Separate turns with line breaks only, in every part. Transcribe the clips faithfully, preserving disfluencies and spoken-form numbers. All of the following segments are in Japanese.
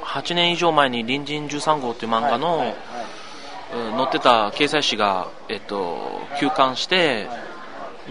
はちねん以上前に隣人じゅうさん号という漫画の、はいはいはい、うん、載ってた掲載誌が、えっと、休刊して、はい、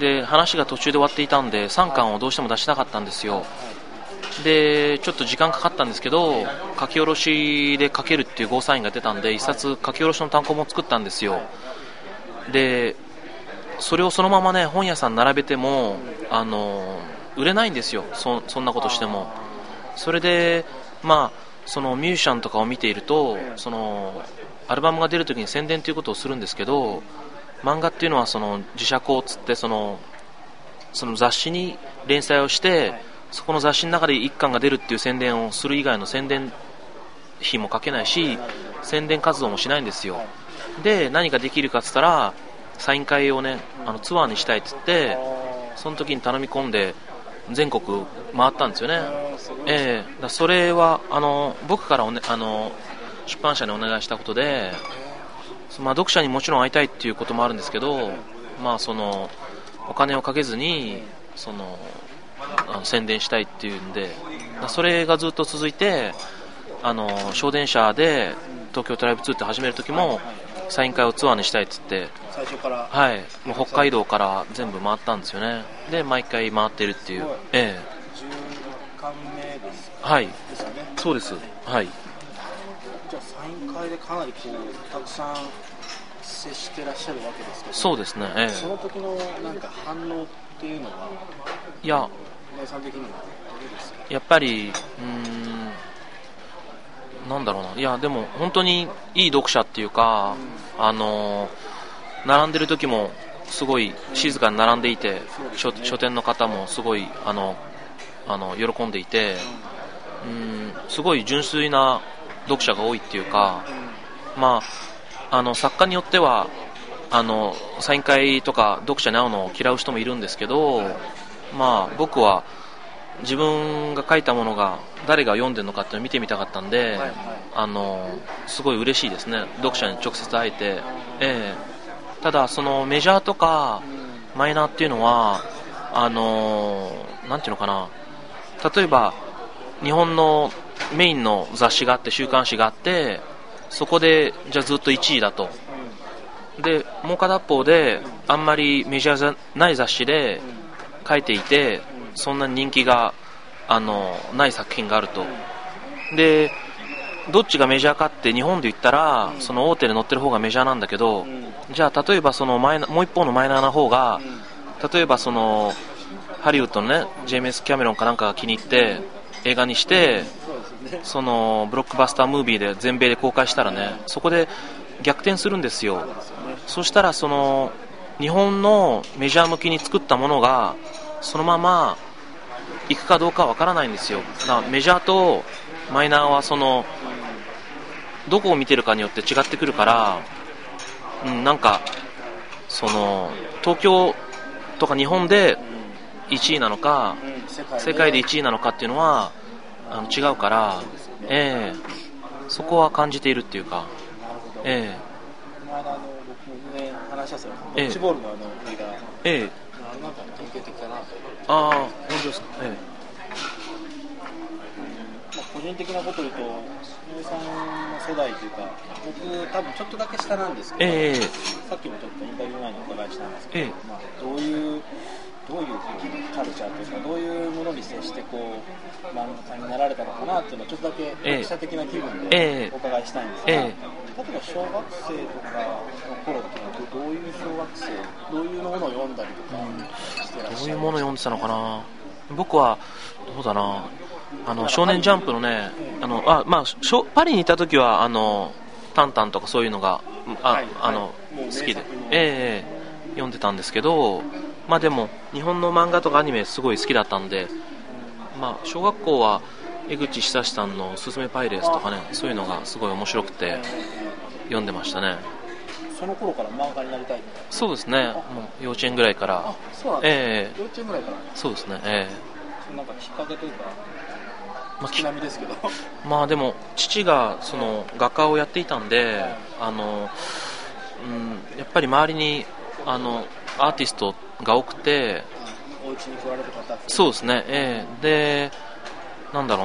で話が途中で終わっていたんでさんかんをどうしても出したかったんですよ。でちょっと時間かかったんですけど、書き下ろしで書けるっていうゴーサインが出たんで一冊書き下ろしの単行本を作ったんですよ。でそれをそのままね本屋さん並べてもあの売れないんですよ。 そ, そんなことしても。それでまあそのミュージシャンとかを見ていると、そのアルバムが出るときに宣伝ということをするんですけど、漫画っていうのはその自社稿をつってそのその雑誌に連載をして、そこの雑誌の中でいっかんが出るっていう宣伝をする以外の宣伝費もかけないし、宣伝活動もしないんですよ。で何かできるかっつったらサイン会をね、あのツアーにしたいっつって、その時に頼み込んで全国回ったんですよね。えー、だそれはあの僕からお、ね、あの出版社にお願いしたことで、まあ、読者にもちろん会いたいっていうこともあるんですけど、まあ、そのお金をかけずにそのあの宣伝したいっていうんで、それがずっと続いて、あの小電車で東京トライブツーって始める時もサイン会をツアーにしたいっつって
最初から、
はい、もう北海道から全部回ったんですよね。で毎回回ってるっていう、ええ、
じゅっかんめですか、
はい、
ですよね。
そうです、はい。
じゃあサイン会でかなりこうたくさん接してらっしゃるわけですけど、
そうですね、ええ、
その時のなんか反応っていうのは、
いや、
皆さん的にはどうですか？
やっぱりうーんなんだろうな、いやでも本当にいい読者っていうか、うん、あの並んでる時もすごい静かに並んでいて、ね、書, 書店の方もすごいあのあの喜んでいて、うん、すごい純粋な読者が多いっていうか、うん、まあ、あの作家によってはあのサイン会とか読者に会うのを嫌う人もいるんですけど、まあ、僕は自分が書いたものが誰が読んでるのかっていうのを見てみたかったんで、はいはい、あのすごい嬉しいですね、読者に直接会えて、えー、ただそのメジャーとかマイナーっていうのはあのなんていうのかな、例えば日本のメインの雑誌があって週刊誌があって、そこでじゃあずっといちいだと、でもう片方であんまりメジャーじゃない雑誌で書いていてそんなに人気があのない作品があると、でどっちがメジャーかって日本で言ったらその大手で載ってる方がメジャーなんだけど、じゃあ例えばそのマイナもう一方のマイナーな方が、例えばそのハリウッドのねジェームス・キャメロンかなんかが気に入って映画にして、そのブロックバスタームービーで全米で公開したらね、そこで逆転するんですよ。そしたらその日本のメジャー向きに作ったものがそのまま行くかどうかわからないんですよ。だからメジャーとマイナーはそのどこを見てるかによって違ってくるから、うん、なんかその東京とか日本でいちいなのか、うん、世界でいちいなのかっていうのはあの違うから、えー、そこは感じているっていうか、え
ー、あの僕ね話したドッジボールのあの映画、
えー、
なんか典型的だなと。
ああ、本当ですか。えー
まあ、個人的なこと言うと、井上さんの世代というか、僕多分ちょっとだけ下なんですけど、
えー、
さっきもちょっとインタビュー前にお伺いしたんですけど、
えー
まあ、どういうどういうカルチャーというか、どういうものに接してこう漫画家になられたのかなっていうのをちょっとだけ読者的な気分でお伺いしたいんですが、えーえー、例えば小学生とかの頃ってどういう小学生、どういうものを読んだりとかしてらっしゃるんですか？
どういうものを読んでたのかな。僕はどうだな、あの少年ジャンプのね、あのあ、まあ、パリにいた時はあのタンタンとかそういうのがあ、はい、あの、はい、好きで、えー、読んでたんですけど、まあ、でも日本の漫画とかアニメすごい好きだったんで、まあ、小学校は江口久志さんのすすめパイレーツとかね、そういうのがすごい面白くて読んでましたね。
その頃から漫画になりたいみたいな？
そうですね、もう幼稚園ぐらいから。
あ、そうなんですね、
えー、
幼稚園ぐらいから。
そうですね、え
ー、なんかきっかけというか、まあ、月並みですけど
まあでも父がその画家をやっていたんで、あの、うん、やっぱり周りにあのアーティストが多くて、
お家に来られる方、
そうですね、えー、でなんだろうな、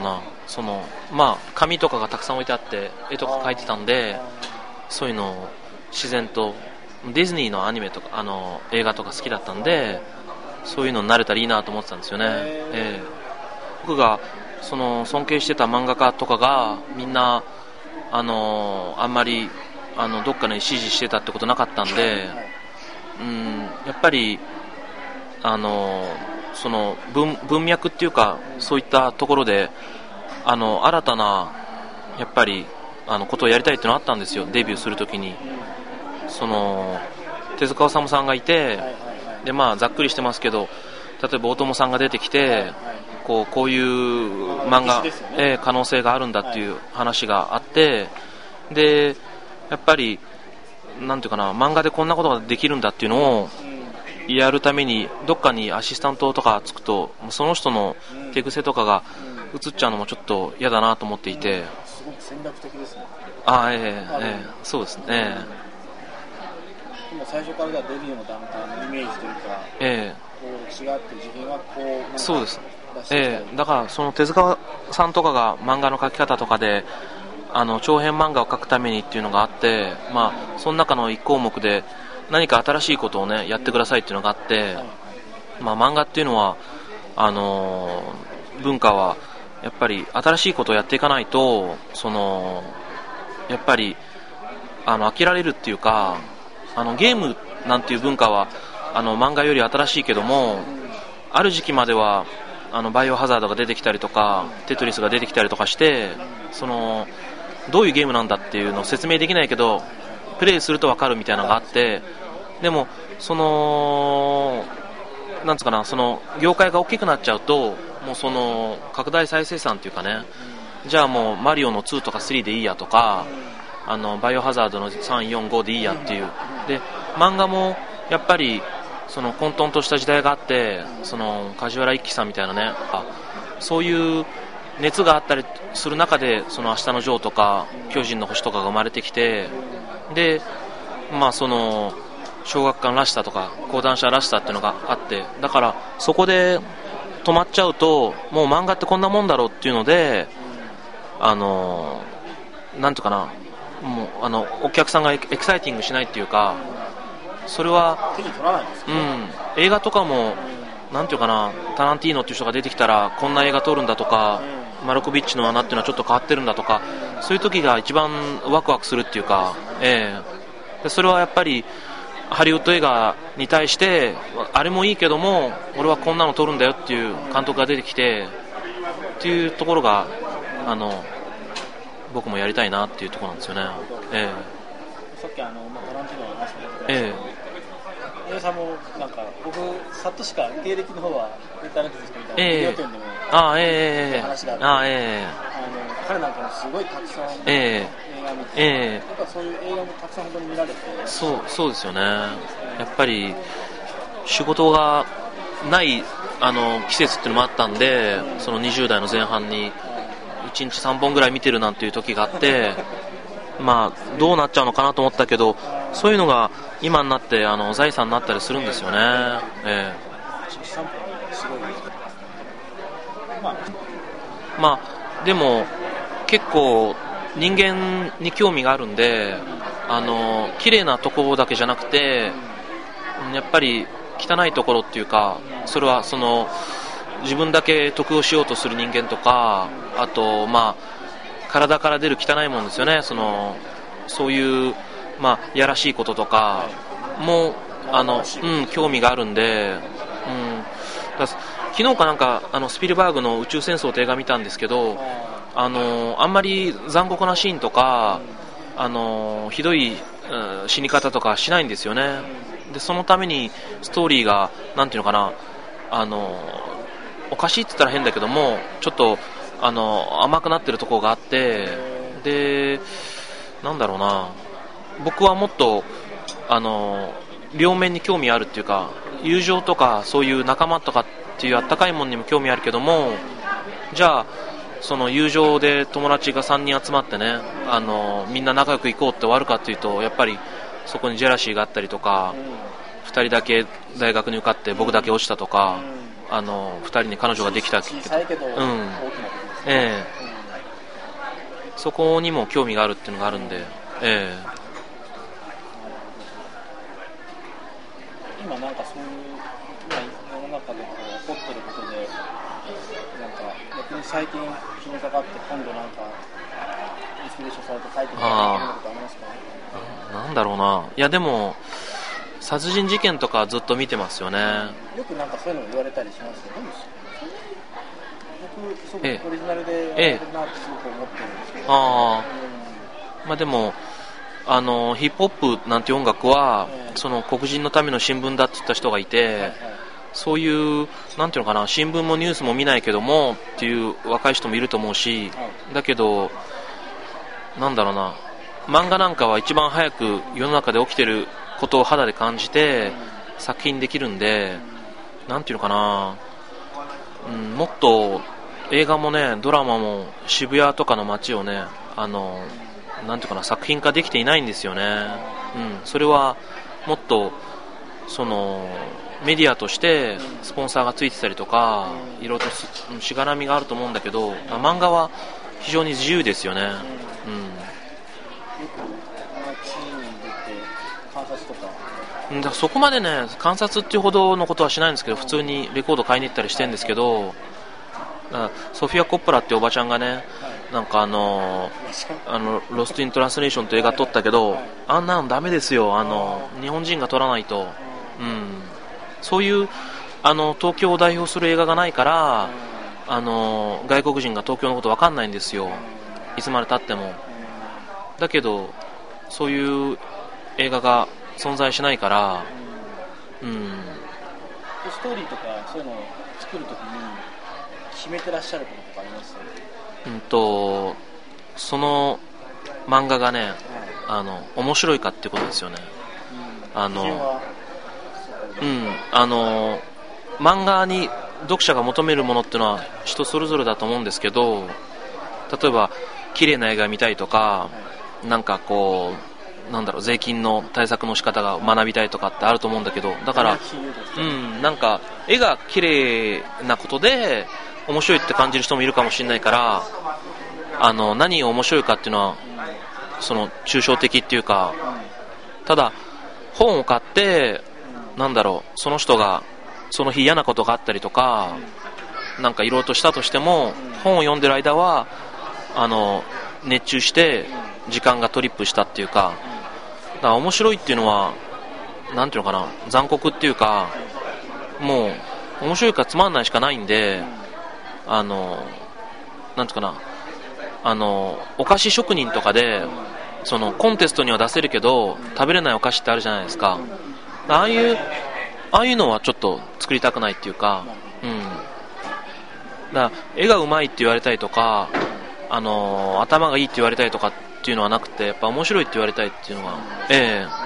そのまあ紙とかがたくさん置いてあって絵とか描いてたんで、そういうのを自然とディズニーのアニメとかあの映画とか好きだったんで、そういうのになれたらいいなと思ってたんですよね。えー、僕がその尊敬してた漫画家とかがみんなあのあんまりあのどっかに支持してたってことなかったんで、うん、やっぱりあのその 文, 文脈っていうかそういったところであの新たなやっぱりあのことをやりたいっていうのがあったんですよ。デビューするときにその手塚治虫さんがいて、でまあざっくりしてますけど、例えば大友さんが出てきてこうこういう漫画、えー、可能性があるんだっていう話があって、でやっぱりなんていうかな、漫画でこんなことができるんだっていうのをやるためにどっかにアシスタントとかつくとその人の手癖とかが映っちゃうのもちょっと嫌だなと思っていて、
すごく戦略的ですね。
あー、えーえー、そうですね、え
ー、でも最初からではデビューの段階のイメージというか、
え
こう歴史があって自分はこうなんか
そうです、えー、だからその手塚さんとかが漫画の描き方とかであの長編漫画を描くためにっていうのがあって、まあ、その中の一項目で何か新しいことを、ね、やってくださいっていうのがあって、まあ、漫画っていうのはあのー、文化はやっぱり新しいことをやっていかないとそのやっぱりあの飽きられるっていうか、あのゲームなんていう文化はあの漫画より新しいけども、ある時期まではあのバイオハザードが出てきたりとかテトリスが出てきたりとかして、そのどういうゲームなんだっていうのを説明できないけどプレイすると分かるみたいなのがあって、でもそのなんつうかな、その業界が大きくなっちゃうともうその拡大再生産っていうかね、じゃあもうマリオのツーとかスリーでいいやとか、あのバイオハザードのさん、よん、ごでいいやっていう、で漫画もやっぱりその混沌とした時代があって、その梶原一騎さんみたいなね、そういう熱があったりする中でその明日のジョーとか巨人の星とかが生まれてきて、でまあその小学館らしさとか講談社らしさっていうのがあって、だからそこで止まっちゃうともう漫画ってこんなもんだろうっていうので、あのなんていうかな、もうあのお客さんがエキサイティングしないっていうか、それは
手に取らないですね、
うん、映画とかもなんていうかな、タランティーノっていう人が出てきたらこんな映画撮るんだとか、マルコビッチの穴っていうのはちょっと変わってるんだとか、そういう時が一番ワクワクするっていうか、えー、でそれはやっぱりハリウッド映画に対してあれもいいけども俺はこんなの撮るんだよっていう監督が出てきてっていうところがあの僕もやりたいなっていうところなんですよね。え
ー、さっきあのタランティーノの話も出てましたけど、
え
ー、さんもなんか僕さっとしか経歴の方はインターネットでしか見たら、
えー、
ビデオ店でも
あえー、
話があって、
あえー、
あの彼なんかもすごいたくさん、
えー
映画見て、
えー、
なんかそういう映画もたくさん本当に見られて、
そうそうですよね。やっぱり仕事がないあの季節っていうのもあったんで、そのにじゅう代の前半にいちにちさんぼんぐらい見てるなんていう時があって、まあどうなっちゃうのかなと思ったけど、そういうのが今になってあの財産になったりするんですよね。え
ー、さんぼんすごいですね。まあ、
まあ、でも結構人間に興味があるんで、あの綺麗なところだけじゃなくてやっぱり汚いところっていうか、それはその自分だけ得をしようとする人間とか、あとまあ体から出る汚いもんですよね。そのそういうまあやらしいこととかもあの、うん、興味があるんで、うん、だ昨日かなんかあのスピルバーグの宇宙戦争って映画見たんですけど、あのあんまり残酷なシーンとかあのひどい、うん、死に方とかしないんですよね。でそのためにストーリーがなんていうのかな、あのおかしいって言ったら変だけどもちょっとあの甘くなってるところがあって、でなんだろうな、僕はもっとあの両面に興味あるっていうか、友情とかそういう仲間とかっていうあったかいものにも興味あるけども、じゃあその友情で友達がさんにん集まってね、あのみんな仲良く行こうって終わるかっていうと、やっぱりそこにジェラシーがあったりとか、ふたりだけ大学に受かって僕だけ落ちたとか、あのふたりに彼女ができた、
小さいけど大きなことですね。
ええそこにも興味があるっていうのがあるんで、ええ、
今なんかそういう今世の中でこう起こってることでなんか逆に最近気にかかって今度なんかインスピレーションされて書いてみたいなことありますか？
なんだろうな。いやでも殺人事件とかずっと見てますよね。
よくなんかそういうの言われたりしますよね。僕すごくオリジナルでやれるなってすごく思ってるんですけど、
あ、うん、まあでもあのヒップホップなんて音楽は、えー、その黒人のための新聞だって言った人がいて、はいはい、そういうなんていうのかな、新聞もニュースも見ないけどもっていう若い人もいると思うし、はい、だけどなんだろうな、漫画なんかは一番早く世の中で起きてることを肌で感じて作品できるんで、なんていうのかな、うん、もっと映画もねドラマも渋谷とかの街をね、あのなんていうかな、作品化できていないんですよね。うん、それはもっとそのメディアとしてスポンサーがついてたりとかいろいろとしがらみがあると思うんだけど、漫画は非常に自由ですよね。うん、だからそこまでね観察っていうほどのことはしないんですけど、普通にレコード買いに行ったりしてるんですけど、ソフィア・コッポラっておばちゃんがね、なんかあのあのロスト・イン・トランスレーションという映画撮ったけど、あんなのダメですよ、あの日本人が撮らないと、うん、そういうあの東京を代表する映画がないから、あの外国人が東京のこと分かんないんですよ、いつまでたっても。だけどそういう映画が存在しないから、うん、
ストーリーとかそういうのを作るときに決めてらっしゃることとかあります？
うんとその漫画がね、はい、あの面白いかっていうことですよね。うん、あのうんあの漫画に読者が求めるものっていうのは人それぞれだと思うんですけど、例えば綺麗な映画見たいとか、はい、なんかこうなんだろう、税金の対策の仕方が学びたいとかってあると思うんだけど、だから、うん、なんか絵が綺麗なことで面白いって感じる人もいるかもしれないから、あの何が面白いかっていうのはその抽象的っていうか、ただ本を買ってなんだろう、その人がその日嫌なことがあったりとかなんかいろいろとしたとしても、本を読んでる間はあの熱中して時間がトリップしたっていうか、だから面白いっていうのはなんていうのかな、残酷っていうか、もう面白いかつまんないしかないんで、あのなんていうかな、あのお菓子職人とかでそのコンテストには出せるけど食べれないお菓子ってあるじゃないですか。ああいうああいうのはちょっと作りたくないっていうか、うん、だから絵がうまいって言われたいとか、あの頭がいいって言われたいとかっていうのはなくて、やっぱ面白いって言われたいっていうのが、ええ